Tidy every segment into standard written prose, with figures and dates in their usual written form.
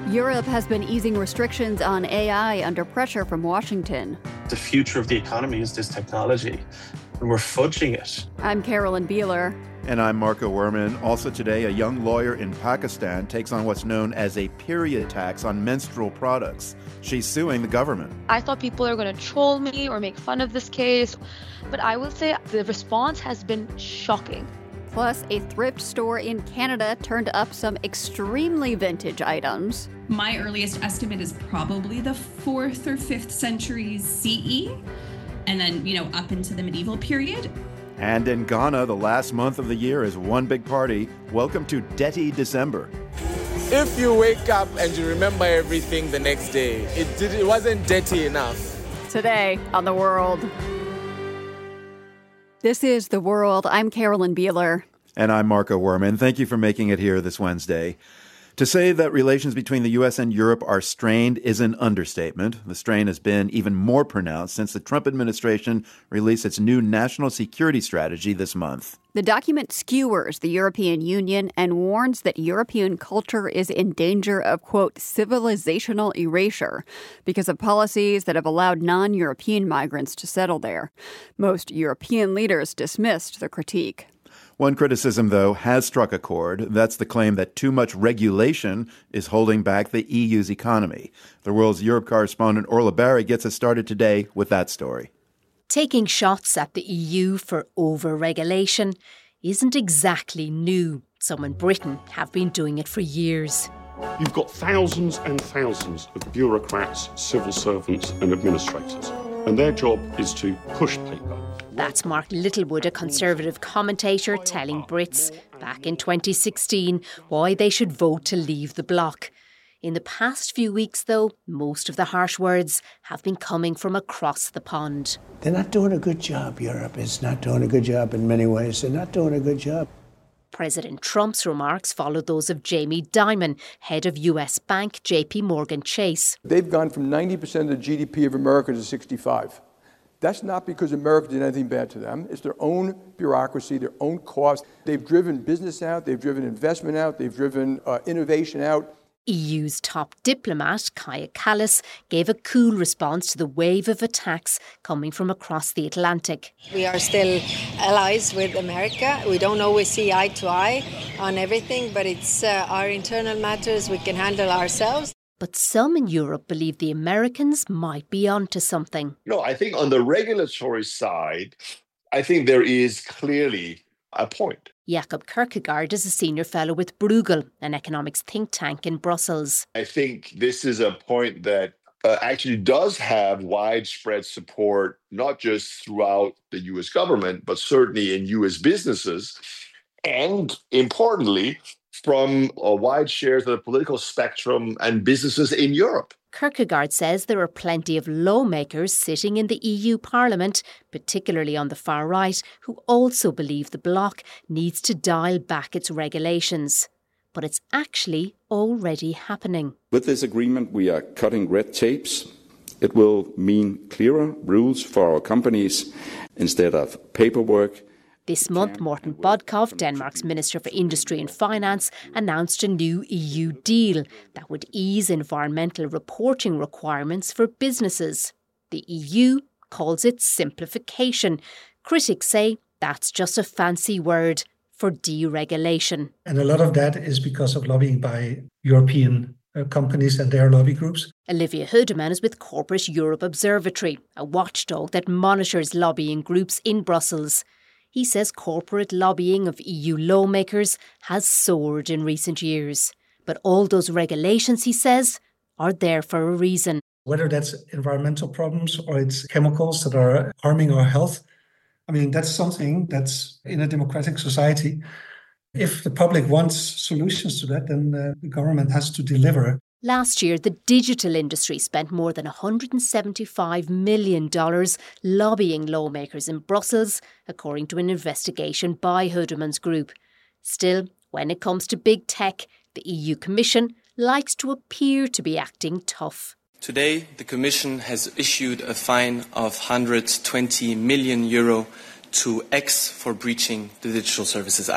Europe has been easing restrictions on AI under pressure from Washington. The future of the economy is this technology, and we're fudging it. I'm Carolyn Beeler. And I'm Marco Werman. Also today, a young lawyer in Pakistan takes on what's known as a period tax on menstrual products. She's suing the government. I thought people are going to troll me or make fun of this case, but I will say the response has been shocking. Plus, a thrift store in Canada turned up some extremely vintage items. My earliest estimate is probably the 4th or 5th centuries CE, and then, up into the medieval period. And in Ghana, the last month of the year is one big party. Welcome to Dirty December. If you wake up and you remember everything the next day, it wasn't dirty enough. Today on The World. This is The World. I'm Carolyn Beeler. And I'm Marco Werman. Thank you for making it here this Wednesday. To say that relations between the U.S. and Europe are strained is an understatement. The strain has been even more pronounced since the Trump administration released its new national security strategy this month. The document skewers the European Union and warns that European culture is in danger of, quote, civilizational erasure because of policies that have allowed non-European migrants to settle there. Most European leaders dismissed the critique. One criticism, though, has struck a chord. That's the claim that too much regulation is holding back the EU's economy. The World's Europe correspondent Orla Barry gets us started today with that story. Taking shots at the EU for over-regulation isn't exactly new. Some in Britain have been doing it for years. You've got thousands and thousands of bureaucrats, civil servants and administrators, and their job is to push paper. That's Mark Littlewood, a Conservative commentator, telling Brits back in 2016 why they should vote to leave the bloc. In the past few weeks, though, most of the harsh words have been coming from across the pond. They're not doing a good job. Europe is not doing a good job in many ways. They're not doing a good job. President Trump's remarks followed those of Jamie Dimon, head of US bank JP Morgan Chase. They've gone from 90% of the GDP of America to 65%. That's not because America did anything bad to them. It's their own bureaucracy, their own costs. They've driven business out, they've driven investment out, they've driven innovation out. EU's top diplomat, Kaja Kallas, gave a cool response to the wave of attacks coming from across the Atlantic. We are still allies with America. We don't always see eye to eye on everything, but it's our internal matters we can handle ourselves. But some in Europe believe the Americans might be onto something. No, I think on the regulatory side, I think there is clearly a point. Jakob Kierkegaard is a senior fellow with Bruegel, an economics think tank in Brussels. I think this is a point that actually does have widespread support, not just throughout the US government, but certainly in US businesses. And importantly, from wide shares of the political spectrum and businesses in Europe. Kierkegaard says there are plenty of lawmakers sitting in the EU Parliament, particularly on the far right, who also believe the bloc needs to dial back its regulations. But it's actually already happening. With this agreement, we are cutting red tapes. It will mean clearer rules for our companies instead of paperwork. This month, Morten Bodkov, Denmark's Minister for Industry and Finance, announced a new EU deal that would ease environmental reporting requirements for businesses. The EU calls it simplification. Critics say that's just a fancy word for deregulation. And a lot of that is because of lobbying by European companies and their lobby groups. Olivia Hudeman is with Corporate Europe Observatory, a watchdog that monitors lobbying groups in Brussels. He says corporate lobbying of EU lawmakers has soared in recent years. But all those regulations, he says, are there for a reason. Whether that's environmental problems or it's chemicals that are harming our health, I mean, that's something that's in a democratic society. If the public wants solutions to that, then the government has to deliver. Last year, the digital industry spent more than $175 million lobbying lawmakers in Brussels, according to an investigation by Hudeman's group. Still, when it comes to big tech, the EU Commission likes to appear to be acting tough. Today, the Commission has issued a fine of €120 million to X for breaching the Digital Services Act.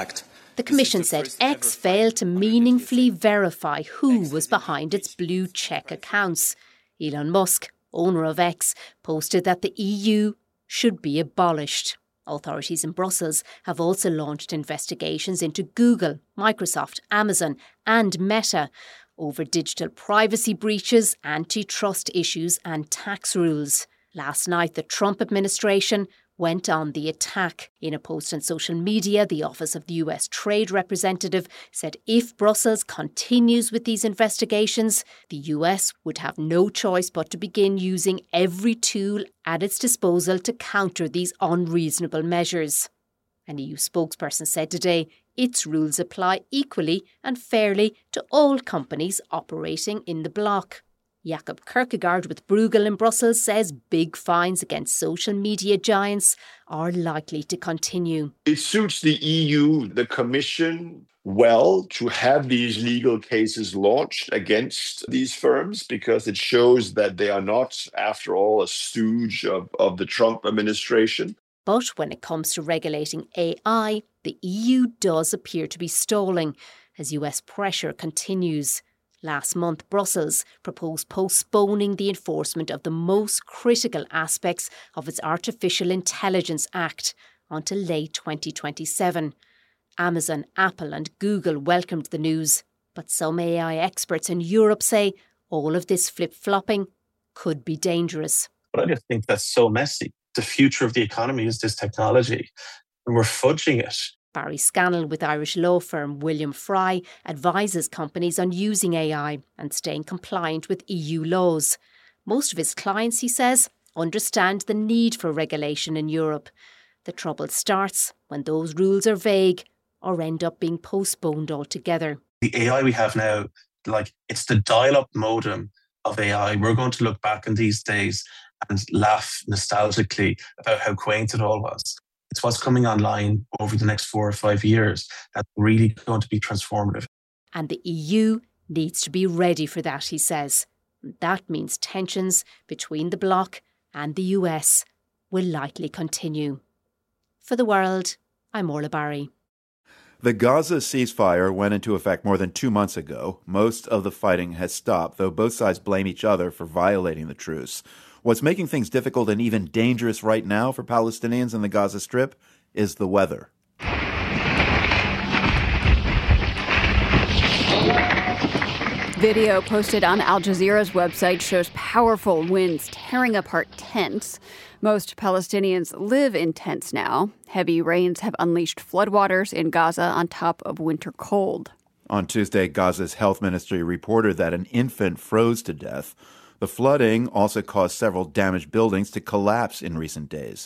The Commission said X failed to meaningfully verify who was behind its blue check accounts. Elon Musk, owner of X, posted that the EU should be abolished. Authorities in Brussels have also launched investigations into Google, Microsoft, Amazon and Meta over digital privacy breaches, antitrust issues and tax rules. Last night, the Trump administration went on the attack. In a post on social media, the Office of the US Trade Representative said if Brussels continues with these investigations, the US would have no choice but to begin using every tool at its disposal to counter these unreasonable measures. An EU spokesperson said today its rules apply equally and fairly to all companies operating in the bloc. Jakob Kierkegaard with Bruegel in Brussels says big fines against social media giants are likely to continue. It suits the EU, the Commission, well to have these legal cases launched against these firms because it shows that they are not, after all, a stooge of the Trump administration. But when it comes to regulating AI, the EU does appear to be stalling as US pressure continues. Last month, Brussels proposed postponing the enforcement of the most critical aspects of its Artificial Intelligence Act until late 2027. Amazon, Apple and Google welcomed the news, but some AI experts in Europe say all of this flip-flopping could be dangerous. But I just think that's so messy. The future of the economy is this technology, and we're fudging it. Barry Scannell with Irish law firm William Fry advises companies on using AI and staying compliant with EU laws. Most of his clients, he says, understand the need for regulation in Europe. The trouble starts when those rules are vague or end up being postponed altogether. The AI we have now, it's the dial-up modem of AI. We're going to look back in these days and laugh nostalgically about how quaint it all was. It's what's coming online over the next 4 or 5 years that's really going to be transformative. And the EU needs to be ready for that, he says. That means tensions between the bloc and the US will likely continue. For The World, I'm Orla Barry. The Gaza ceasefire went into effect more than 2 months ago. Most of the fighting has stopped, though both sides blame each other for violating the truce. What's making things difficult and even dangerous right now for Palestinians in the Gaza Strip is the weather. Video posted on Al Jazeera's website shows powerful winds tearing apart tents. Most Palestinians live in tents now. Heavy rains have unleashed floodwaters in Gaza on top of winter cold. On Tuesday, Gaza's health ministry reported that an infant froze to death. The flooding also caused several damaged buildings to collapse in recent days.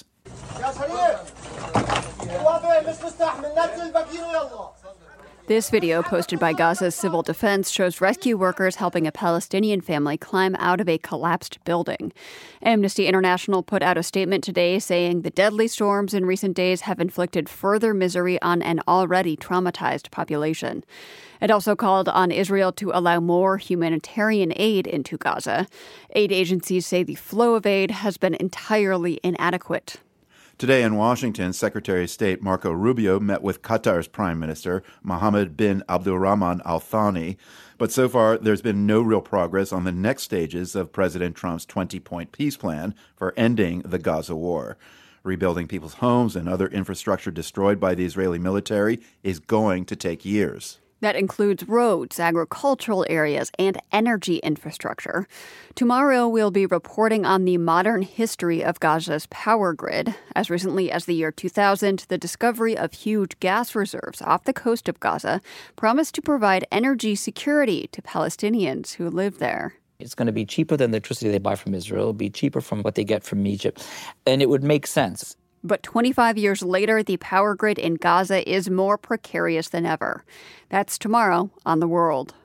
This video, posted by Gaza's civil defense, shows rescue workers helping a Palestinian family climb out of a collapsed building. Amnesty International put out a statement today saying the deadly storms in recent days have inflicted further misery on an already traumatized population. It also called on Israel to allow more humanitarian aid into Gaza. Aid agencies say the flow of aid has been entirely inadequate. Today in Washington, Secretary of State Marco Rubio met with Qatar's Prime Minister, Mohammed bin Abdulrahman Al Thani. But so far, there's been no real progress on the next stages of President Trump's 20-point peace plan for ending the Gaza war. Rebuilding people's homes and other infrastructure destroyed by the Israeli military is going to take years. That includes roads, agricultural areas, and energy infrastructure. Tomorrow, we'll be reporting on the modern history of Gaza's power grid. As recently as the year 2000, the discovery of huge gas reserves off the coast of Gaza promised to provide energy security to Palestinians who live there. It's going to be cheaper than the electricity they buy from Israel, be cheaper from what they get from Egypt, and it would make sense. But 25 years later, the power grid in Gaza is more precarious than ever. That's tomorrow on The World.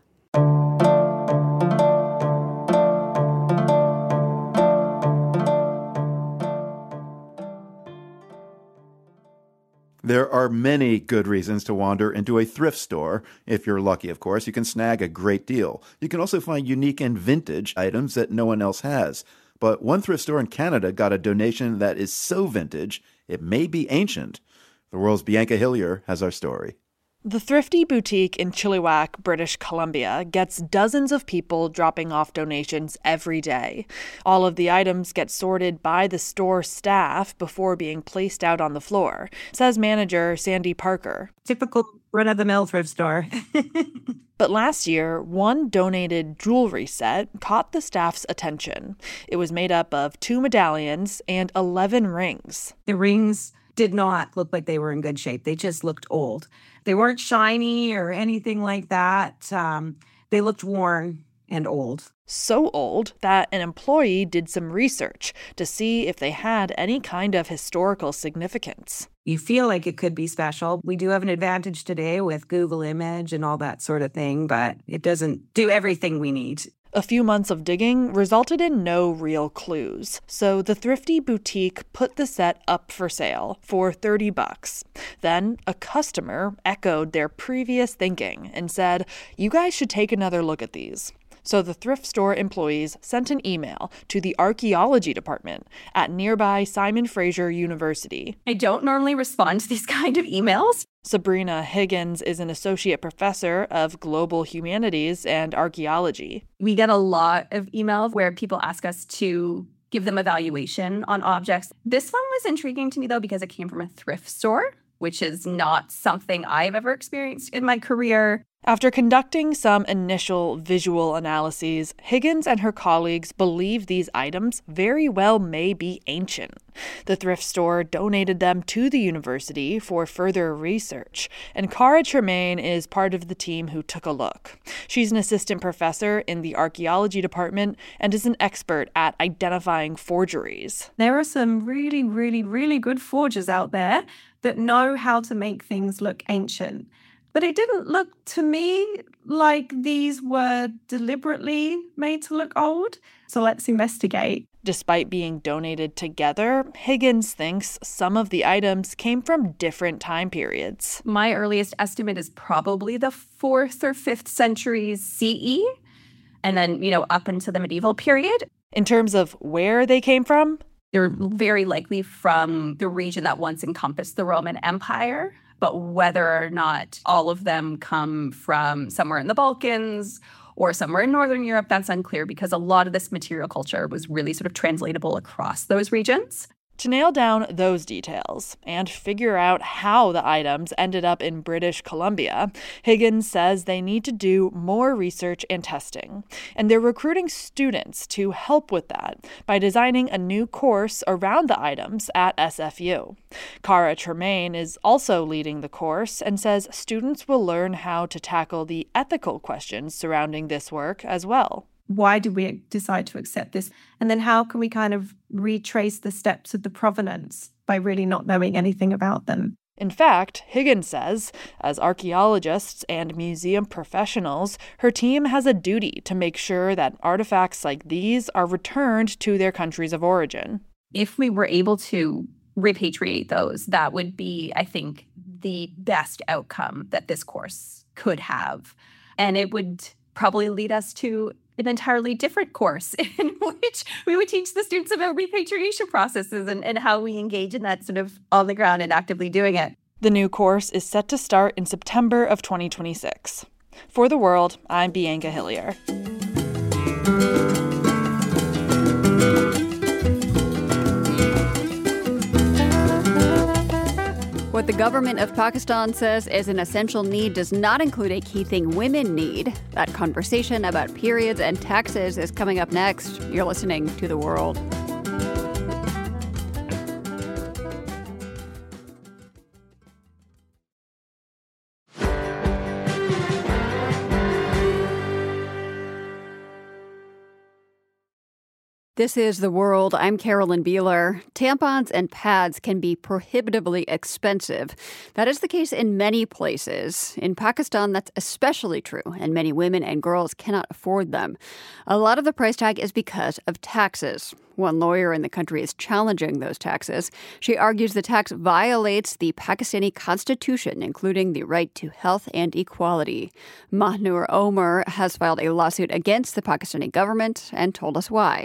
There are many good reasons to wander into a thrift store. If you're lucky, of course, you can snag a great deal. You can also find unique and vintage items that no one else has. But one thrift store in Canada got a donation that is so vintage, it may be ancient. The World's Bianca Hillier has our story. The Thrifty Boutique in Chilliwack, British Columbia, gets dozens of people dropping off donations every day. All of the items get sorted by the store staff before being placed out on the floor, says manager Sandy Parker. Typical run-of-the-mill thrift store. But last year, one donated jewelry set caught the staff's attention. It was made up of 2 medallions and 11 rings. The rings did not look like they were in good shape. They just looked old. They weren't shiny or anything like that. They looked worn and old. So old that an employee did some research to see if they had any kind of historical significance. You feel like it could be special. We do have an advantage today with Google Image and all that sort of thing, but it doesn't do everything we need. A few months of digging resulted in no real clues, so the Thrifty Boutique put the set up for sale for $30. Then a customer echoed their previous thinking and said, "You guys should take another look at these." So the thrift store employees sent an email to the archaeology department at nearby Simon Fraser University. I don't normally respond to these kind of emails. Sabrina Higgins is an associate professor of global humanities and archaeology. We get a lot of emails where people ask us to give them a valuation on objects. This one was intriguing to me, though, because it came from a thrift store, which is not something I've ever experienced in my career. After conducting some initial visual analyses, Higgins and her colleagues believe these items very well may be ancient. The thrift store donated them to the university for further research, and Cara Tremaine is part of the team who took a look. She's an assistant professor in the archaeology department and is an expert at identifying forgeries. There are some really, really, really good forgers out there that know how to make things look ancient. But it didn't look to me like these were deliberately made to look old. So let's investigate. Despite being donated together, Higgins thinks some of the items came from different time periods. My earliest estimate is probably the 4th or 5th centuries CE, and then, up into the medieval period. In terms of where they came from, they're very likely from the region that once encompassed the Roman Empire. But whether or not all of them come from somewhere in the Balkans or somewhere in Northern Europe, that's unclear because a lot of this material culture was really sort of translatable across those regions. To nail down those details and figure out how the items ended up in British Columbia, Higgins says they need to do more research and testing. And they're recruiting students to help with that by designing a new course around the items at SFU. Cara Tremaine is also leading the course and says students will learn how to tackle the ethical questions surrounding this work as well. Why did we decide to accept this? And then how can we kind of retrace the steps of the provenance by really not knowing anything about them? In fact, Higgins says, as archaeologists and museum professionals, her team has a duty to make sure that artifacts like these are returned to their countries of origin. If we were able to repatriate those, that would be, I think, the best outcome that this course could have. And it would probably lead us to an entirely different course in which we would teach the students about repatriation processes and how we engage in that sort of on the ground and actively doing it. The new course is set to start in September of 2026. For The World, I'm Bianca Hillier. What the government of Pakistan says is an essential need does not include a key thing women need. That conversation about periods and taxes is coming up next. You're listening to The World. This is The World. I'm Carolyn Beeler. Tampons and pads can be prohibitively expensive. That is the case in many places. In Pakistan, that's especially true, and many women and girls cannot afford them. A lot of the price tag is because of taxes. One lawyer in the country is challenging those taxes. She argues the tax violates the Pakistani constitution, including the right to health and equality. Mahnur Omer has filed a lawsuit against the Pakistani government and told us why.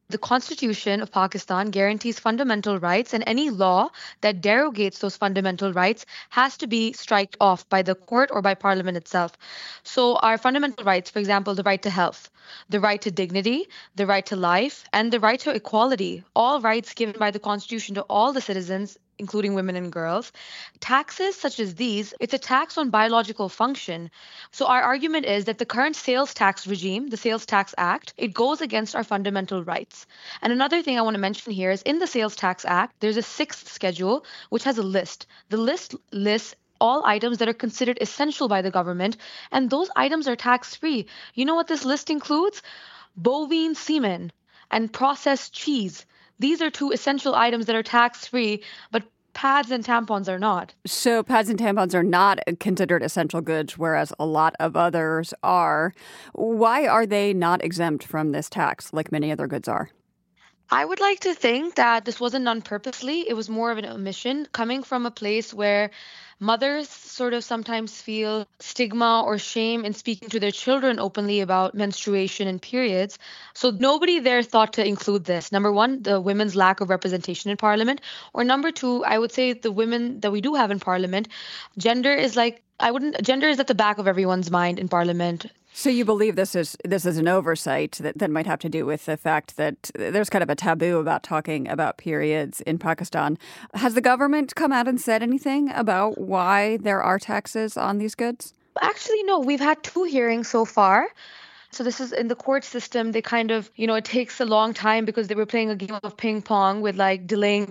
The Constitution of Pakistan guarantees fundamental rights, and any law that derogates those fundamental rights has to be struck off by the court or by Parliament itself. So our fundamental rights, for example, the right to health, the right to dignity, the right to life, and the right to equality, all rights given by the Constitution to all the citizens, including women and girls. Taxes such as these, it's a tax on biological function. So our argument is that the current sales tax regime, the Sales Tax Act, it goes against our fundamental rights. And another thing I want to mention here is in the Sales Tax Act, there's a 6th schedule which has a list. The list lists all items that are considered essential by the government, and those items are tax-free. You know what this list includes? Bovine semen and processed cheese. These are 2 essential items that are tax-free, but pads and tampons are not. So pads and tampons are not considered essential goods, whereas a lot of others are. Why are they not exempt from this tax like many other goods are? I would like to think that this wasn't done purposely. It was more of an omission coming from a place where mothers sort of sometimes feel stigma or shame in speaking to their children openly about menstruation and periods. So nobody there thought to include this. Number one, the women's lack of representation in Parliament. Or number two, I would say the women that we do have in Parliament, gender is at the back of everyone's mind in Parliament. So you believe this is an oversight that might have to do with the fact that there's kind of a taboo about talking about periods in Pakistan. Has the government come out and said anything about why there are taxes on these goods? Actually, no. We've had 2 hearings so far. So this is in the court system. They kind of, it takes a long time because they were playing a game of ping pong with delaying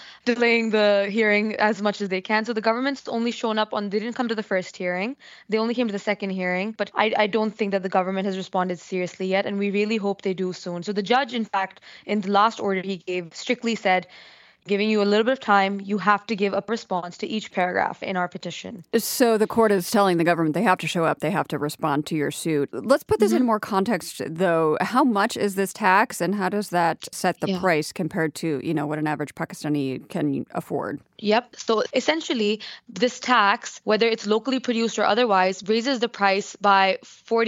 the hearing as much as they can. So the government's only shown up they didn't come to the first hearing. They only came to the second hearing. But I don't think that the government has responded seriously yet. And we really hope they do soon. So the judge, in fact, in the last order he gave, strictly said, giving you a little bit of time, you have to give a response to each paragraph in our petition. So the court is telling the government they have to show up, they have to respond to your suit. Let's put this in more context, though. How much is this tax, and how does that set the price compared to, what an average Pakistani can afford? Yep. So essentially, this tax, whether it's locally produced or otherwise, raises the price by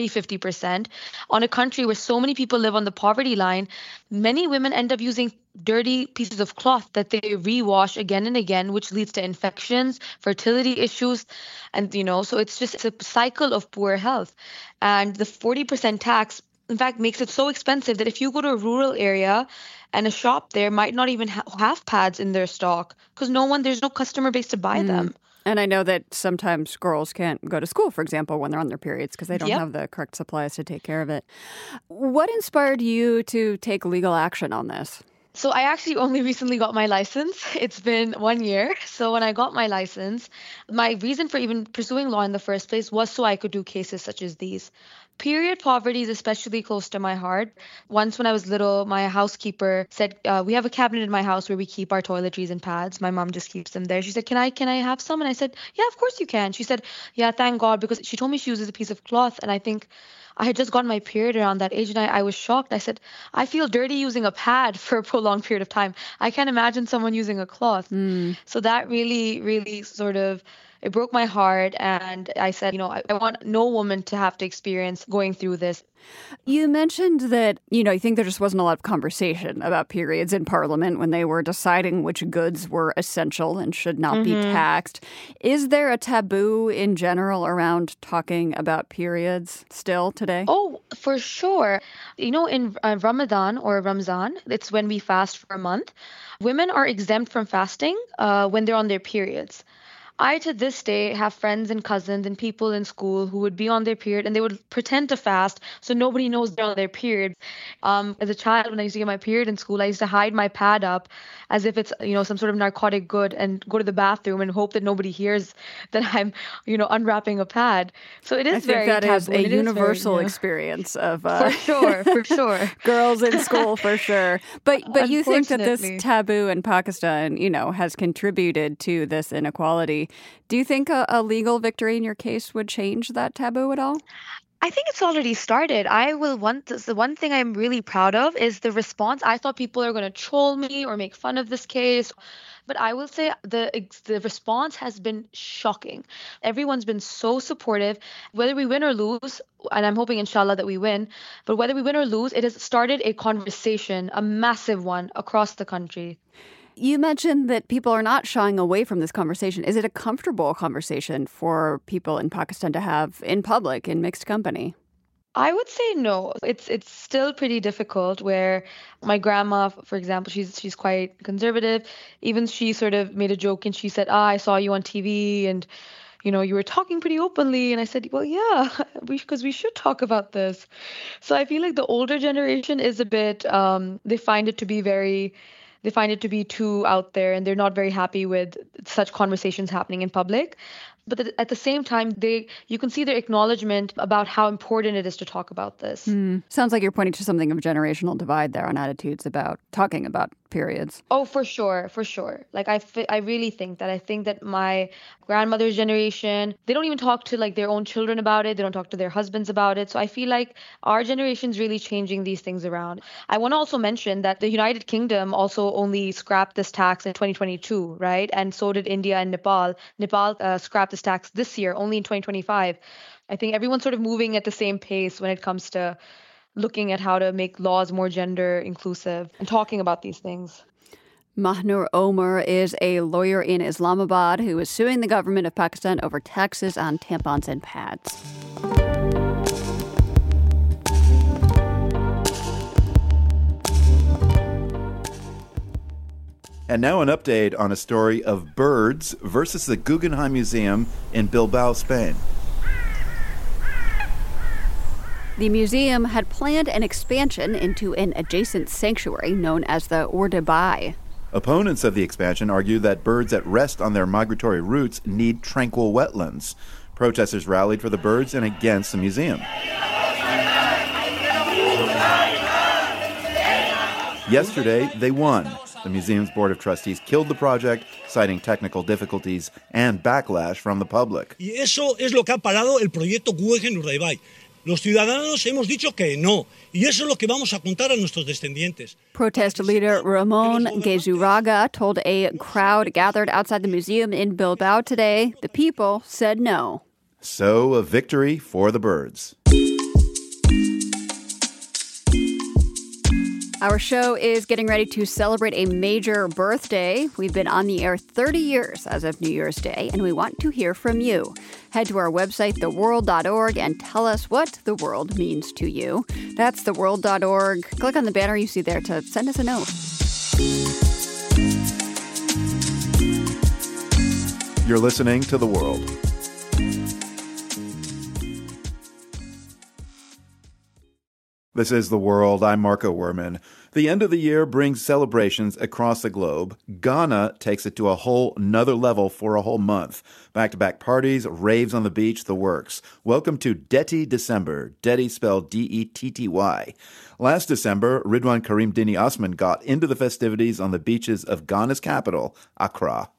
40-50%. On a country where so many people live on the poverty line, many women end up using dirty pieces of cloth that they rewash again and again, which leads to infections, fertility issues, and so it's a cycle of poor health. And the 40% tax, in fact, makes it so expensive that if you go to a rural area and a shop there might not even have pads in their stock because there's no customer base to buy them. And I know that sometimes girls can't go to school, for example, when they're on their periods because they don't have the correct supplies to take care of it. What inspired you to take legal action on this? So I actually only recently got my license. It's been 1 year. So when I got my license, my reason for even pursuing law in the first place was so I could do cases such as these. Period poverty is especially close to my heart. Once when I was little, my housekeeper said, we have a cabinet in my house where we keep our toiletries and pads. My mom just keeps them there. She said, can I have some? And I said, yeah, of course you can. She said, yeah, thank God, because she told me she uses a piece of cloth. And I think I had just gotten my period around that age, and I was shocked. I said, I feel dirty using a pad for a prolonged period of time. I can't imagine someone using a cloth. So that really, really sort of, it broke my heart. And I said, I want no woman to have to experience going through this. You mentioned that, you think there just wasn't a lot of conversation about periods in Parliament when they were deciding which goods were essential and should not be taxed. Is there a taboo in general around talking about periods still today? Oh, for sure. In Ramadan or Ramzan, it's when we fast for a month. Women are exempt from fasting when they're on their periods. I, to this day, have friends and cousins and people in school who would be on their period and they would pretend to fast so nobody knows they're on their period. As a child, when I used to get my period in school, I used to hide my pad up as if it's, some sort of narcotic good and go to the bathroom and hope that nobody hears that I'm, unwrapping a pad. So it is very taboo. I think that is a universal experience of... For sure. Girls in school, for sure. But you think that this taboo in Pakistan, has contributed to this inequality. Do you think a legal victory in your case would change that taboo at all? I think it's already started. The one thing I'm really proud of is the response. I thought people are going to troll me or make fun of this case, but I will say the response has been shocking. Everyone's been so supportive, whether we win or lose, and I'm hoping inshallah that we win, but whether we win or lose, it has started a conversation, a massive one across the country. You mentioned that people are not shying away from this conversation. Is it a comfortable conversation for people in Pakistan to have in public, in mixed company? I would say no. It's still pretty difficult where my grandma, for example, she's quite conservative. Even she sort of made a joke and she said, I saw you on TV and, you were talking pretty openly. And I said, well, yeah, because we should talk about this. So I feel like the older generation is a bit, they find it to be too out there and they're not very happy with such conversations happening in public. But at the same time, you can see their acknowledgement about how important it is to talk about this. Sounds like you're pointing to something of a generational divide there on attitudes about talking about periods. Oh, for sure. Like I really think that my grandmother's generation, they don't even talk to like their own children about it. They don't talk to their husbands about it. So I feel like our generation's really changing these things around. I want to also mention that the United Kingdom also only scrapped this tax in 2022, right? And so did India and Nepal. Nepal scrapped this tax this year, only in 2025. I think everyone's sort of moving at the same pace when it comes to looking at how to make laws more gender inclusive and talking about these things. Mahnur Omar is a lawyer in Islamabad who is suing the government of Pakistan over taxes on tampons and pads. And now an update on a story of birds versus the Guggenheim Museum in Bilbao, Spain. The museum had planned an expansion into an adjacent sanctuary known as the Urdaibai. Opponents of the expansion argue that birds at rest on their migratory routes need tranquil wetlands. Protesters rallied for the birds and against the museum. Yesterday, they won. The museum's board of trustees killed the project, citing technical difficulties and backlash from the public. Y eso es lo que ha parado el proyecto Guggenheim Urdaibai. Los ciudadanos hemos dicho que no, y eso es lo que vamos a contar a nuestros descendientes. Protest leader Ramon Gezurraga told a crowd gathered outside the museum in Bilbao today the people said no. So, a victory for the birds. Our show is getting ready to celebrate a major birthday. We've been on the air 30 years as of New Year's Day, and we want to hear from you. Head to our website, theworld.org, and tell us what the world means to you. That's theworld.org. Click on the banner you see there to send us a note. You're listening to The World. This is The World. I'm Marco Werman. The end of the year brings celebrations across the globe. Ghana takes it to a whole nother level for a whole month. Back-to-back parties, raves on the beach, the works. Welcome to Detty December. Detty spelled D-E-T-T-Y. Last December, Ridwan Karim Dini Osman got into the festivities on the beaches of Ghana's capital, Accra.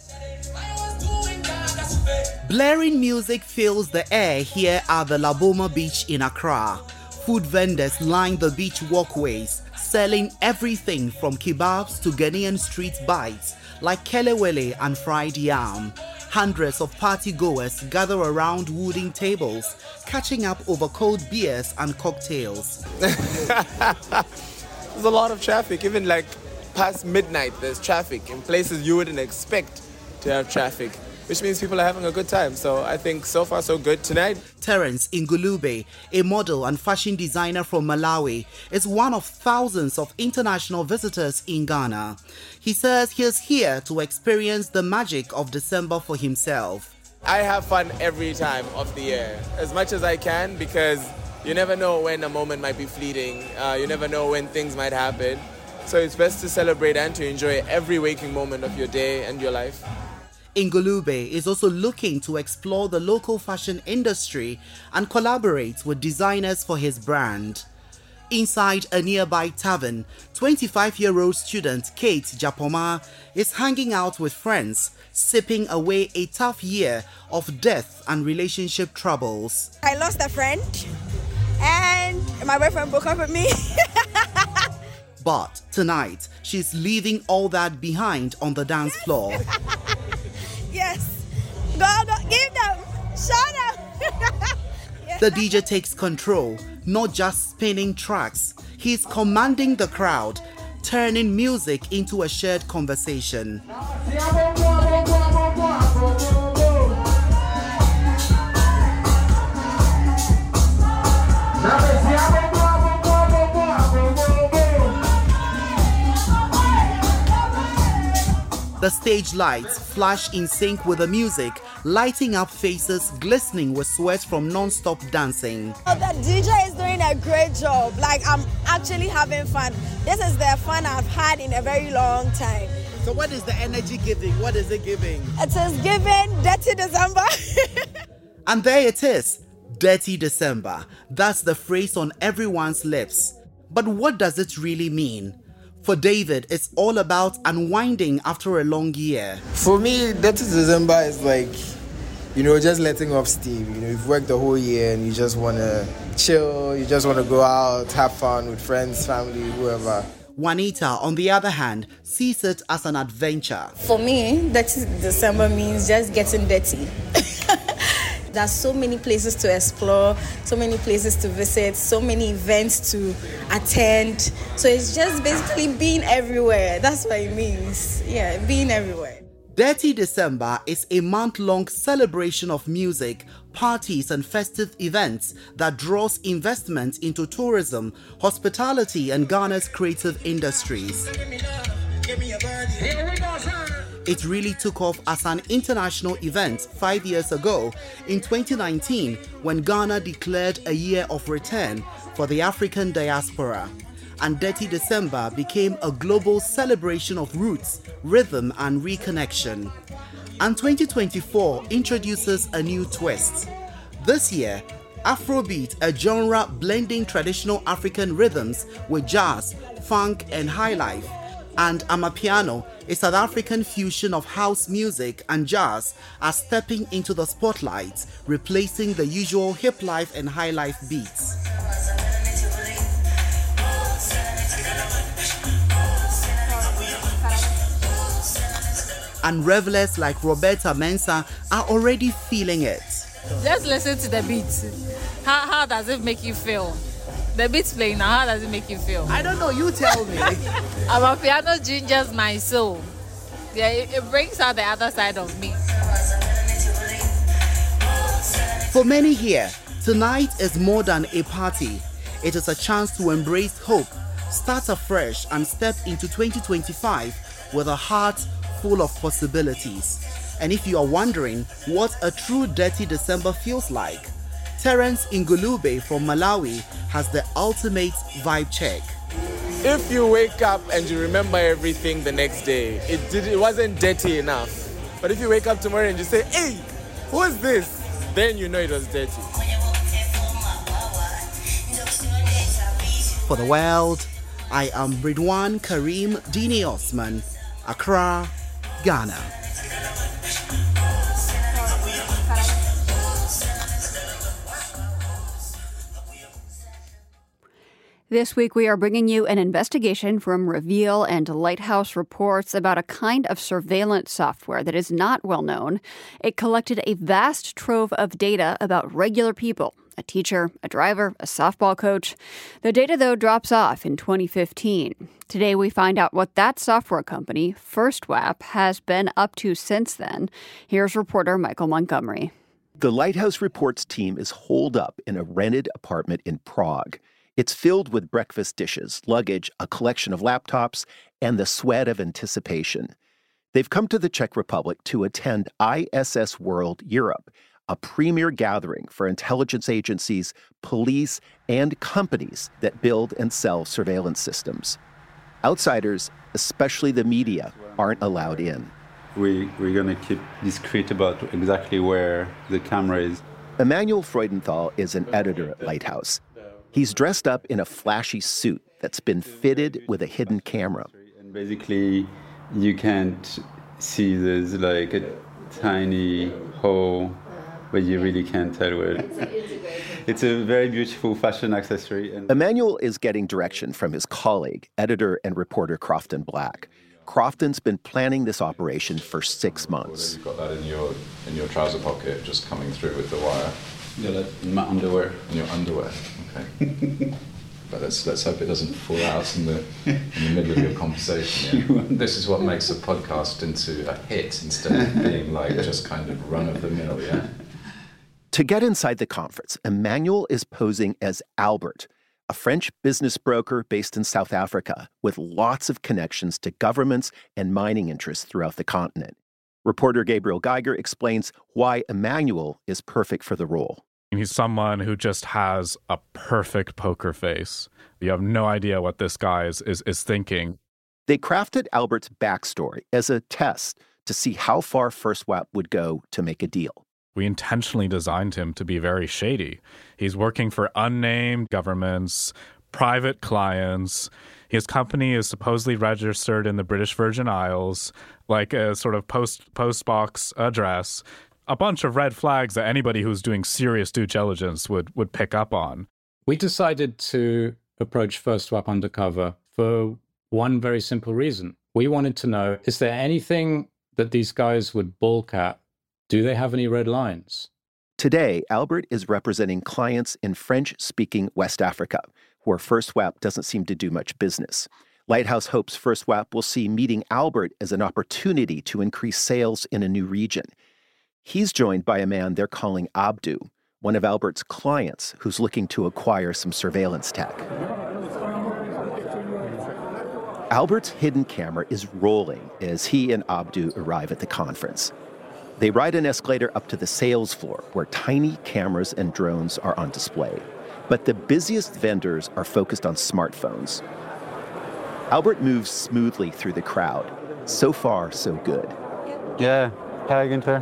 Blaring music fills the air here at the Laboma Beach in Accra. Food vendors line the beach walkways, selling everything from kebabs to Ghanaian street bites like kelewele and fried yam. Hundreds of party-goers gather around wooden tables, catching up over cold beers and cocktails. There's a lot of traffic, even like past midnight there's traffic in places you wouldn't expect to have traffic, which means people are having a good time. So I think so far so good tonight. Terence Ngulube, a model and fashion designer from Malawi, is one of thousands of international visitors in Ghana. He says he is here to experience the magic of December for himself. I have fun every time of the year, as much as I can, because you never know when a moment might be fleeting. You never know when things might happen. So it's best to celebrate and to enjoy every waking moment of your day and your life. Ngulube is also looking to explore the local fashion industry and collaborate with designers for his brand. Inside a nearby tavern, 25-year-old student Kate Japoma is hanging out with friends, sipping away a tough year of death and relationship troubles. I lost a friend my boyfriend broke up with me. But tonight, she's leaving all that behind on the dance floor. Yes. Go, give them. Show them. The DJ takes control, not just spinning tracks. He's commanding the crowd, turning music into a shared conversation. The stage lights flash in sync with the music, lighting up faces glistening with sweat from non-stop dancing. The DJ is doing a great job. Like, I'm actually having fun. This is the fun I've had in a very long time. So what is the energy giving? What is it giving? It is giving Dirty December. And there it is, Dirty December. That's the phrase on everyone's lips. But what does it really mean? For David, it's all about unwinding after a long year. For me, Dirty December is like, just letting off steam. You've worked the whole year and you just want to chill, you just want to go out, have fun with friends, family, whoever. Juanita, on the other hand, sees it as an adventure. For me, Dirty December means just getting dirty. There's so many places to explore, so many places to visit, so many events to attend. So it's just basically being everywhere. That's what it means. Yeah, being everywhere. Dirty December is a month-long celebration of music, parties and festive events that draws investment into tourism, hospitality and Ghana's creative industries. It really took off as an international event 5 years ago in 2019 when Ghana declared a year of return for the African diaspora. And Dirty December became a global celebration of roots, rhythm and reconnection. And 2024 introduces a new twist. This year, Afrobeat, a genre blending traditional African rhythms with jazz, funk and highlife, and Amapiano, a South African fusion of house music and jazz, are stepping into the spotlight, replacing the usual hip life and high life beats. And revelers like Roberta Mensah are already feeling it. Just listen to the beats. How does it make you feel? The beat's playing now, how does it make you feel? I don't know, you tell me. Amapiano gingers my soul. Yeah, it brings out the other side of me. For many here, tonight is more than a party. It is a chance to embrace hope, start afresh and step into 2025 with a heart full of possibilities. And if you are wondering what a true Dirty December feels like, Terence Ingulube from Malawi has the ultimate vibe check. If you wake up and you remember everything the next day, it wasn't dirty enough. But if you wake up tomorrow and you say, hey, who's this? Then you know it was dirty. For the world, I am Ridwan Karim Dini Osman, Accra, Ghana. This week, we are bringing you an investigation from Reveal and Lighthouse Reports about a kind of surveillance software that is not well known. It collected a vast trove of data about regular people, a teacher, a driver, a softball coach. The data, though, drops off in 2015. Today, we find out what that software company, FirstWap, has been up to since then. Here's reporter Michael Montgomery. The Lighthouse Reports team is holed up in a rented apartment in Prague. It's filled with breakfast dishes, luggage, a collection of laptops, and the sweat of anticipation. They've come to the Czech Republic to attend ISS World Europe, a premier gathering for intelligence agencies, police, and companies that build and sell surveillance systems. Outsiders, especially the media, aren't allowed in. We're going to keep discreet about exactly where the camera is. Emanuel Freudenthal is an editor at Lighthouse. He's dressed up in a flashy suit that's been fitted with a hidden camera. And basically, you can't see there's like a tiny hole but you really can't tell where. It's a very beautiful fashion accessory. Emmanuel is getting direction from his colleague, editor and reporter Crofton Black. Crofton's been planning this operation for 6 months. You've got that in your trouser pocket, just coming through with the wire. Yeah, like in my underwear. In your underwear, okay. But let's hope it doesn't fall out in the middle of your conversation. Yeah? This is what makes a podcast into a hit instead of being like just kind of run of the mill, yeah? To get inside the conference, Emmanuel is posing as Albert, a French business broker based in South Africa with lots of connections to governments and mining interests throughout the continent. Reporter Gabriel Geiger explains why Emmanuel is perfect for the role. He's someone who just has a perfect poker face. You have no idea what this guy is thinking. They crafted Albert's backstory as a test to see how far First Swap would go to make a deal. We intentionally designed him to be very shady. He's working for unnamed governments, private clients. His company is supposedly registered in the British Virgin Isles, like a sort of post box address. A bunch of red flags that anybody who's doing serious due diligence would pick up on. We decided to approach First Swap undercover for one very simple reason. We wanted to know, is there anything that these guys would balk at? Do they have any red lines? Today, Albert is representing clients in French-speaking West Africa, where First Swap doesn't seem to do much business. Lighthouse hopes First Swap will see meeting Albert as an opportunity to increase sales in a new region. He's joined by a man they're calling Abdu, one of Albert's clients who's looking to acquire some surveillance tech. Albert's hidden camera is rolling as he and Abdu arrive at the conference. They ride an escalator up to the sales floor, where tiny cameras and drones are on display. But the busiest vendors are focused on smartphones. Albert moves smoothly through the crowd. So far, so good. Yeah. Hi, Günther.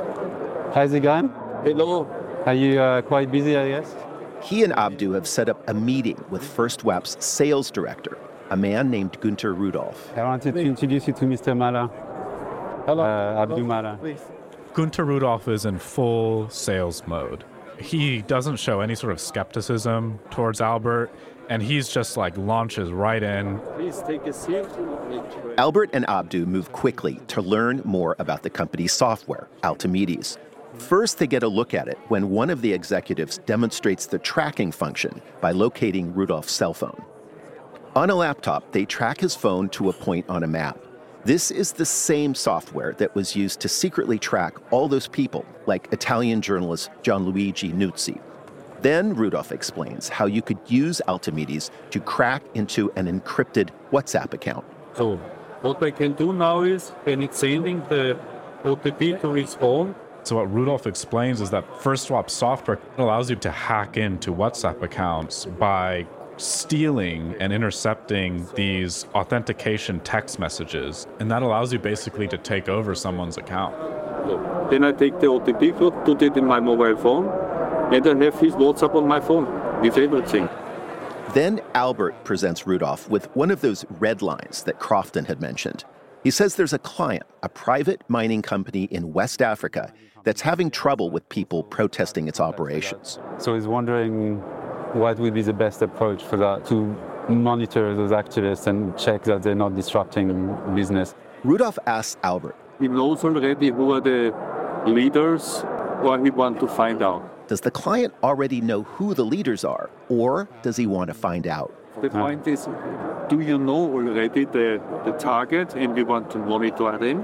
How's it going? Hello. Are you quite busy, I guess? He and Abdu have set up a meeting with First Swap's sales director, a man named Günther Rudolph. I wanted to introduce you to Mr. Mala. Hello. Abdu Mala. Please. Günther Rudolph is in full sales mode. He doesn't show any sort of skepticism towards Albert, and he's just like launches right in. Please take a seat. Albert and Abdu move quickly to learn more about the company's software, Altimedes. First, they get a look at it when one of the executives demonstrates the tracking function by locating Rudolph's cell phone. On a laptop, they track his phone to a point on a map. This is the same software that was used to secretly track all those people, like Italian journalist Gianluigi Nuzzi. Then Rudolph explains how you could use Altimedes to crack into an encrypted WhatsApp account. So what I can do now is, when it's sending the OTP to his phone. So what Rudolph explains is that First Swap software allows you to hack into WhatsApp accounts by stealing and intercepting these authentication text messages. And that allows you basically to take over someone's account. So then I take the OTP, put it in my mobile phone, and I have his WhatsApp on my phone with everything. Then Albert presents Rudolph with one of those red lines that Crofton had mentioned. He says there's a client, a private mining company in West Africa, that's having trouble with people protesting its operations. So he's wondering what would be the best approach for that, to monitor those activists and check that they're not disrupting business. Rudolph asks Albert. He knows already who are the leaders, or he wants to find out. Does the client already know who the leaders are, or does he want to find out? The point is, do you know already the target and we want to monitor them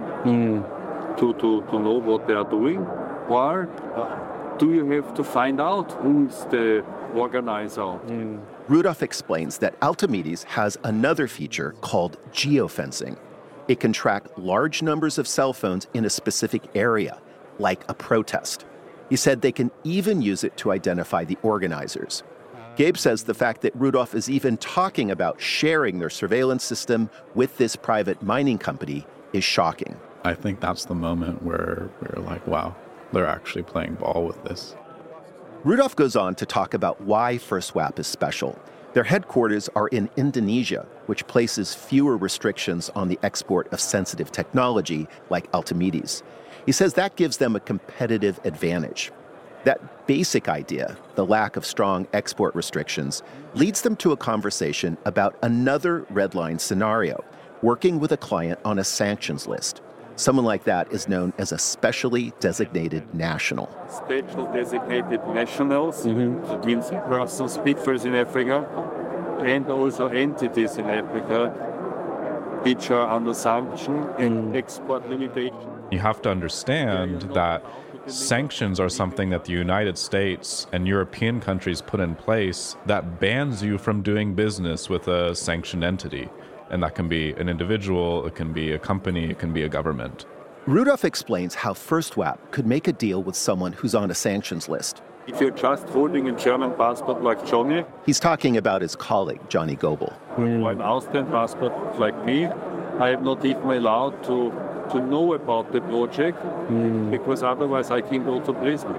to know what they are doing? Or do you have to find out who's the organizer? Rudolph explains that Altimedes has another feature called geofencing. It can track large numbers of cell phones in a specific area, like a protest. He said they can even use it to identify the organizers. Gabe says the fact that Rudolph is even talking about sharing their surveillance system with this private mining company is shocking. I think that's the moment where we're like, wow, they're actually playing ball with this. Rudolph goes on to talk about why First Swap is special. Their headquarters are in Indonesia, which places fewer restrictions on the export of sensitive technology like Altimedes. He says that gives them a competitive advantage. That basic idea, the lack of strong export restrictions, leads them to a conversation about another red line scenario, working with a client on a sanctions list. Someone like that is known as a specially designated national. Special designated nationals, that means persons, people in Africa, and also entities in Africa, which are under sanction and export limitation. You have to understand that sanctions are something that the United States and European countries put in place that bans you from doing business with a sanctioned entity. And that can be an individual, it can be a company, it can be a government. Rudolph explains how FirstWap could make a deal with someone who's on a sanctions list. If you're just holding a German passport like Johnny, He's talking about his colleague, Johnny Goebel. or an Austrian passport like me, I am not even allowed to know about the project because otherwise I can go to prison.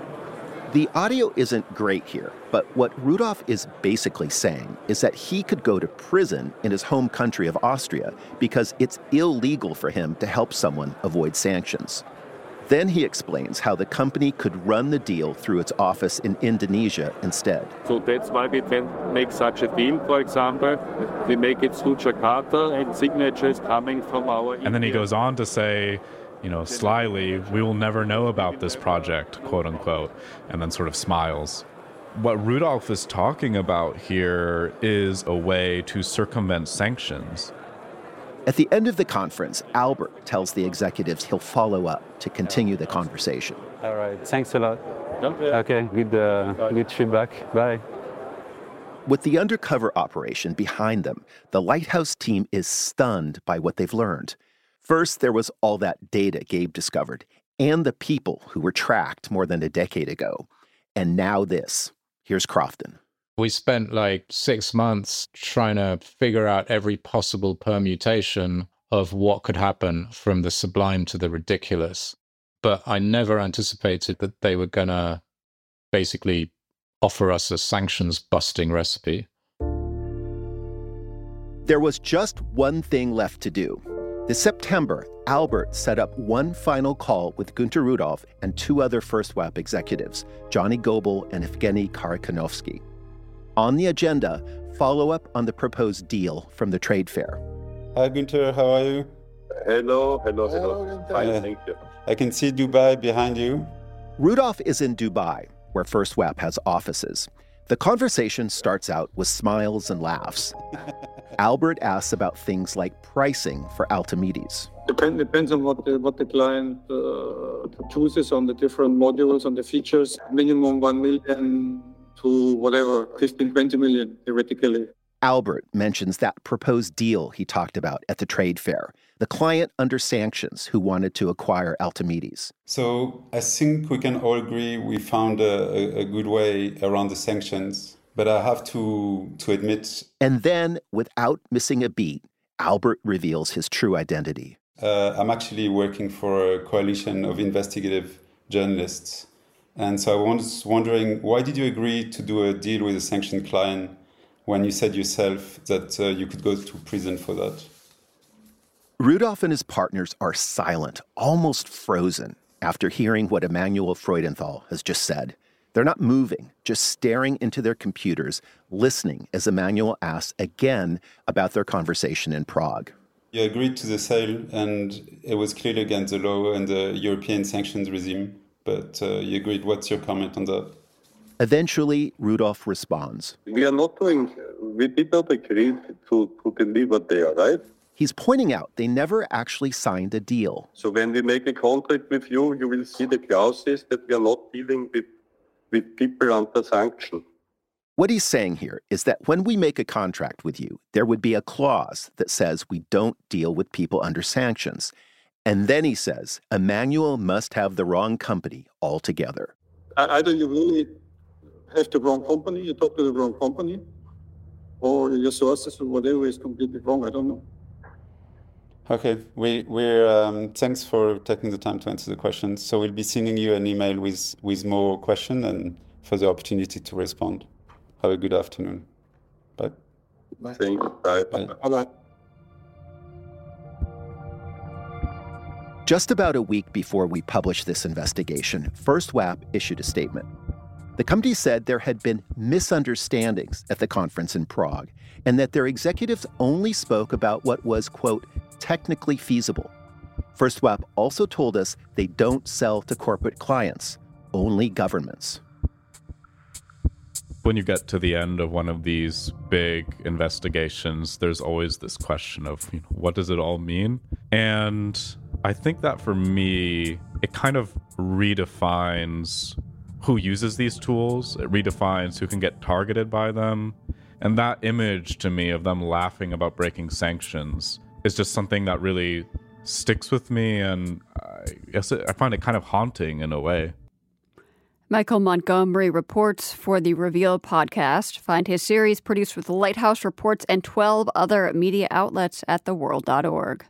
The audio isn't great here, but what Rudolph is basically saying is that he could go to prison in his home country of Austria because it's illegal for him to help someone avoid sanctions. Then he explains how the company could run the deal through its office in Indonesia instead. So that's why we can make such a deal, for example. We make it through Jakarta and signatures coming from our... And then he goes on to say, slyly, we will never know about this project, quote unquote, and then sort of smiles. What Rudolph is talking about here is a way to circumvent sanctions. At the end of the conference, Albert tells the executives he'll follow up to continue the conversation. All right, thanks a lot. Okay, good feedback. Bye. With the undercover operation behind them, the Lighthouse team is stunned by what they've learned. First, there was all that data Gabe discovered, and the people who were tracked more than a decade ago. And now this. Here's Crofton. We spent like 6 months trying to figure out every possible permutation of what could happen from the sublime to the ridiculous. But I never anticipated that they were going to basically offer us a sanctions-busting recipe. There was just one thing left to do. This September, Albert set up one final call with Günter Rudolph and 2 other FirstWap executives, Johnny Goebel and Evgeny Karakanovsky. On the agenda, follow-up on the proposed deal from the trade fair. Hi, Günter, how are you? Hello. Fine, thank you. I can see Dubai behind you. Rudolph is in Dubai, where FirstWap has offices. The conversation starts out with smiles and laughs. Albert asks about things like pricing for Altamides. Depends on what the client chooses on the different modules, on the features. Minimum 1 million to whatever, 15, 20 million, theoretically. Albert mentions that proposed deal he talked about at the trade fair, the client under sanctions who wanted to acquire Altamides. So I think we can all agree we found a good way around the sanctions, but I have to admit... And then, without missing a beat, Albert reveals his true identity. I'm actually working for a coalition of investigative journalists. And so I was wondering, why did you agree to do a deal with a sanctioned client when you said yourself that you could go to prison for that? Rudolph and his partners are silent, almost frozen, after hearing what Emanuel Freudenthal has just said. They're not moving, just staring into their computers, listening as Emanuel asks again about their conversation in Prague. You agreed to the sale, and it was clearly against the law and the European sanctions regime. But you agreed. What's your comment on that? Eventually, Rudolph responds. We are not doing, we did not agree to deliver there, right? He's pointing out they never actually signed a deal. So when we make a contract with you, you will see the clauses that we are not dealing with people under sanction. What he's saying here is that when we make a contract with you, there would be a clause that says we don't deal with people under sanctions. And then he says, Emanuel must have the wrong company altogether. Either you really have the wrong company, you talk to the wrong company, or your sources or whatever is completely wrong. I don't know. Okay, we're thanks for taking the time to answer the questions. So we'll be sending you an email with more questions and for the opportunity to respond. Have a good afternoon. Bye. Bye. Thank you. Bye. Bye. Just about a week before we published this investigation, First WAP issued a statement. The company said there had been misunderstandings at the conference in Prague and that their executives only spoke about what was, quote, technically feasible. First WAP also told us they don't sell to corporate clients, only governments. When you get to the end of one of these big investigations, there's always this question of, what does it all mean? And I think that for me, it kind of redefines who uses these tools. It redefines who can get targeted by them. And that image to me of them laughing about breaking sanctions is just something that really sticks with me. And I find it kind of haunting in a way. Michael Montgomery reports for the Reveal podcast. Find his series produced with Lighthouse Reports and 12 other media outlets at theworld.org.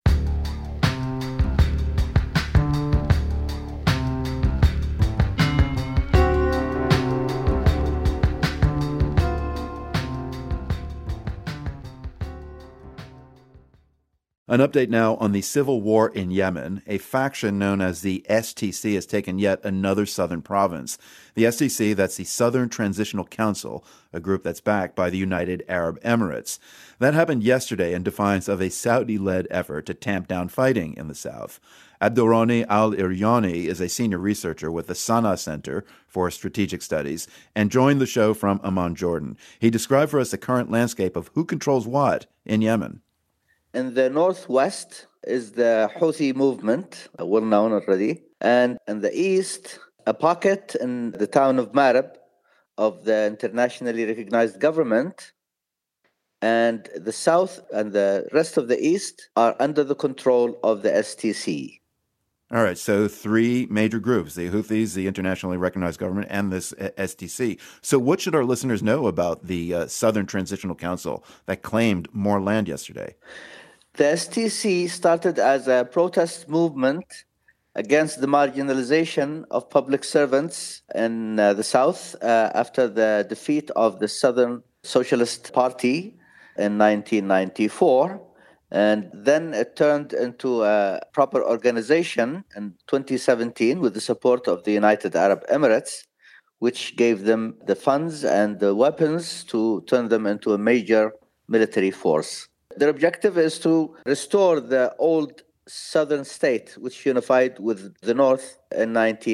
An update now on the civil war in Yemen. A faction known as the STC has taken yet another southern province. The STC, that's the Southern Transitional Council, a group that's backed by the United Arab Emirates. That happened yesterday in defiance of a Saudi-led effort to tamp down fighting in the south. Abdurrani Al-Iryani is a senior researcher with the Sana Center for Strategic Studies and joined the show from Amman, Jordan. He described for us the current landscape of who controls what in Yemen. In the northwest is the Houthi movement, well known already. And in the east, a pocket in the town of Marib of the internationally recognized government. And the south and the rest of the east are under the control of the STC. All right, so three major groups, the Houthis, the internationally recognized government, and this STC. So what should our listeners know about the Southern Transitional Council that claimed more land yesterday? The STC started as a protest movement against the marginalization of public servants in the south after the defeat of the Southern Socialist Party in 1994. And then it turned into a proper organization in 2017 with the support of the United Arab Emirates, which gave them the funds and the weapons to turn them into a major military force. Their objective is to restore the old southern state, which unified with the north in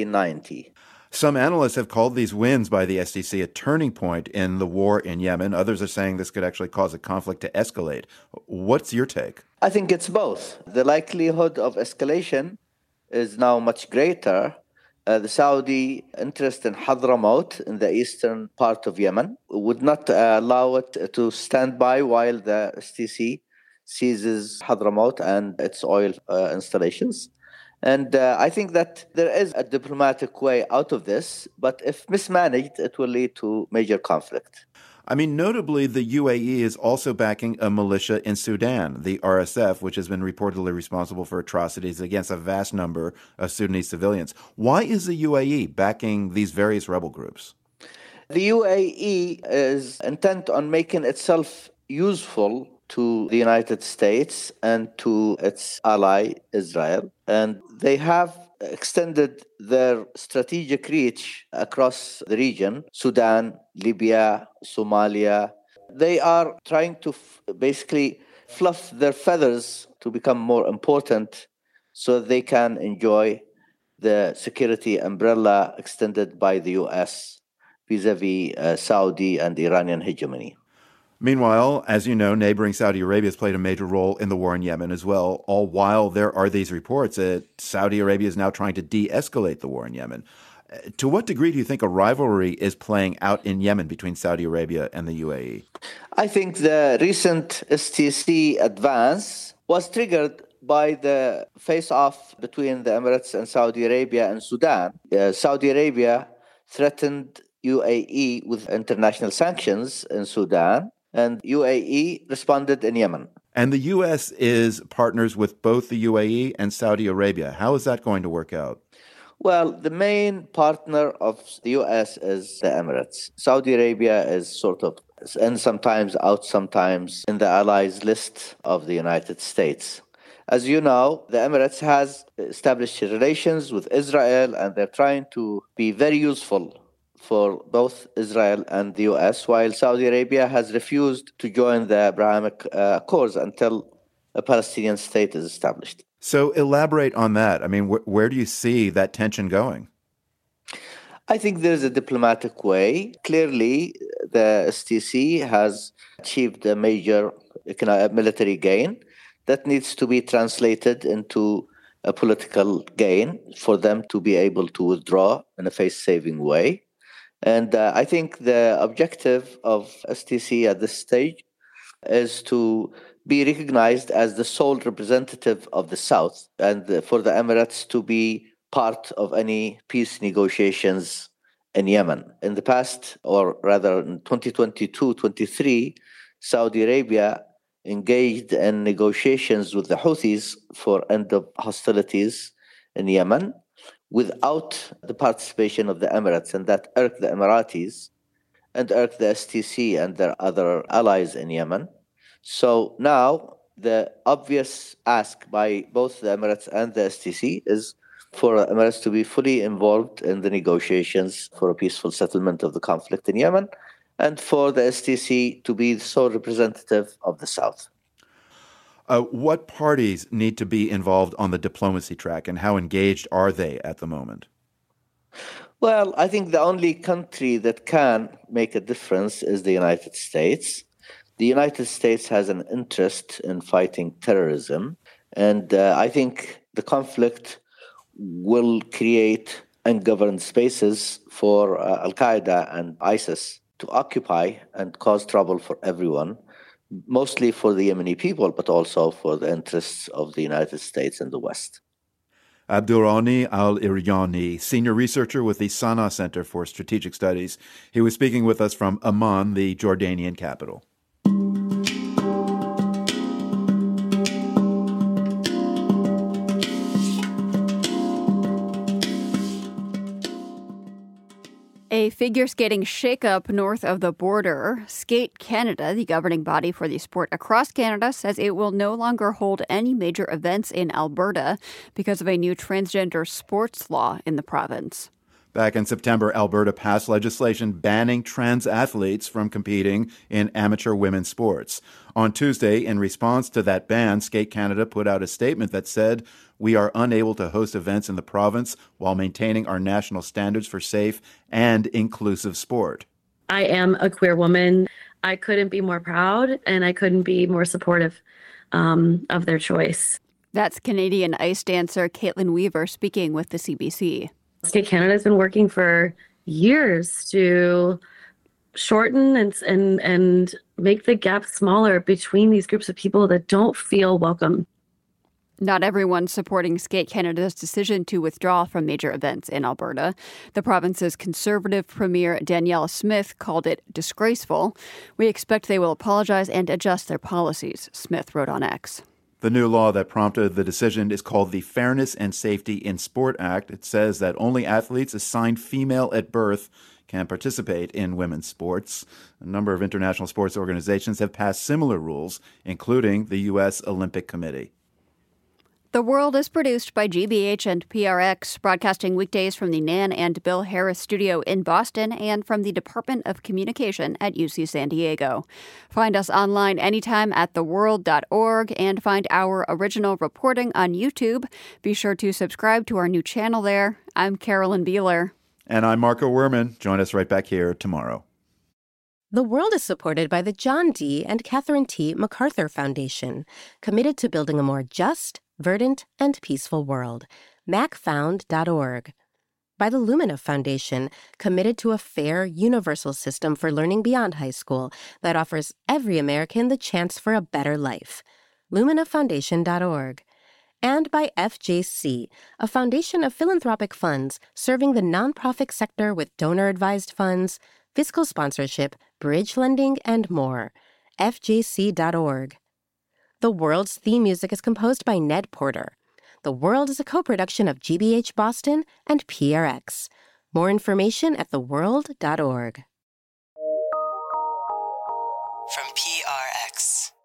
1990. Some analysts have called these wins by the STC a turning point in the war in Yemen. Others are saying this could actually cause a conflict to escalate. What's your take? I think it's both. The likelihood of escalation is now much greater. The Saudi interest in Hadramaut in the eastern part of Yemen would not allow it to stand by while the STC seizes Hadramaut and its oil installations. And I think that there is a diplomatic way out of this, but if mismanaged, it will lead to major conflict. I mean, notably, the UAE is also backing a militia in Sudan, the RSF, which has been reportedly responsible for atrocities against a vast number of Sudanese civilians. Why is the UAE backing these various rebel groups? The UAE is intent on making itself useful to the United States and to its ally, Israel. And they have extended their strategic reach across the region, Sudan, Libya, Somalia. They are trying to basically fluff their feathers to become more important so they can enjoy the security umbrella extended by the U.S. vis-a-vis Saudi and Iranian hegemony. Meanwhile, as you know, neighboring Saudi Arabia has played a major role in the war in Yemen as well, all while there are these reports that Saudi Arabia is now trying to de-escalate the war in Yemen. To what degree do you think a rivalry is playing out in Yemen between Saudi Arabia and the UAE? I think the recent STC advance was triggered by the face-off between the Emirates and Saudi Arabia and Sudan. Saudi Arabia threatened UAE with international sanctions in Sudan, and UAE responded in Yemen. And the U.S. is partners with both the UAE and Saudi Arabia. How is that going to work out? Well, the main partner of the U.S. is the Emirates. Saudi Arabia is sort of in sometimes, out sometimes in the allies list of the United States. As you know, the Emirates has established relations with Israel, and they're trying to be very useful for both Israel and the U.S., while Saudi Arabia has refused to join the Abrahamic Accords until a Palestinian state is established. So elaborate on that. I mean, where do you see that tension going? I think there's a diplomatic way. Clearly, the STC has achieved a major military gain that needs to be translated into a political gain for them to be able to withdraw in a face-saving way. And I think the objective of STC at this stage is to be recognized as the sole representative of the South and for the Emirates to be part of any peace negotiations in Yemen. In the past, or rather in 2022-23, Saudi Arabia engaged in negotiations with the Houthis for end of hostilities in Yemen without the participation of the Emirates, and that irked the Emiratis and irked the STC and their other allies in Yemen. So now the obvious ask by both the Emirates and the STC is for the Emirates to be fully involved in the negotiations for a peaceful settlement of the conflict in Yemen, and for the STC to be the sole representative of the South. What parties need to be involved on the diplomacy track, and how engaged are they at the moment? Well, I think the only country that can make a difference is the United States. The United States has an interest in fighting terrorism, and I think the conflict will create ungoverned spaces for Al-Qaeda and ISIS to occupy and cause trouble for everyone, mostly for the Yemeni people, but also for the interests of the United States and the West. Abdurrani Al-Iryani, senior researcher with the Sana Center for Strategic Studies. He was speaking with us from Amman, the Jordanian capital. A figure skating shakeup north of the border. Skate Canada, the governing body for the sport across Canada, says it will no longer hold any major events in Alberta because of a new transgender sports law in the province. Back in September, Alberta passed legislation banning trans athletes from competing in amateur women's sports. On Tuesday, in response to that ban, Skate Canada put out a statement that said, "We are unable to host events in the province while maintaining our national standards for safe and inclusive sport." I am a queer woman. I couldn't be more proud, and I couldn't be more supportive of their choice. That's Canadian ice dancer Caitlin Weaver speaking with the CBC. Skate Canada has been working for years to shorten and make the gap smaller between these groups of people that don't feel welcome. Not everyone's supporting Skate Canada's decision to withdraw from major events in Alberta. The province's Conservative Premier Danielle Smith called it disgraceful. "We expect they will apologize and adjust their policies," Smith wrote on X. The new law that prompted the decision is called the Fairness and Safety in Sport Act. It says that only athletes assigned female at birth can participate in women's sports. A number of international sports organizations have passed similar rules, including the U.S. Olympic Committee. The World is produced by GBH and PRX, broadcasting weekdays from the Nan and Bill Harris studio in Boston and from the Department of Communication at UC San Diego. Find us online anytime at theworld.org and find our original reporting on YouTube. Be sure to subscribe to our new channel there. I'm Carolyn Beeler. And I'm Marco Werman. Join us right back here tomorrow. The World is supported by the John D. and Catherine T. MacArthur Foundation, committed to building a more just, verdant, and peaceful world. macfound.org. By the Lumina Foundation, committed to a fair, universal system for learning beyond high school that offers every American the chance for a better life. luminafoundation.org. And by FJC, a foundation of philanthropic funds serving the nonprofit sector with donor-advised funds, fiscal sponsorship, bridge lending, and more. FJC.org. The World's theme music is composed by Ned Porter. The World is a co-production of GBH Boston and PRX. More information at theworld.org. From PRX.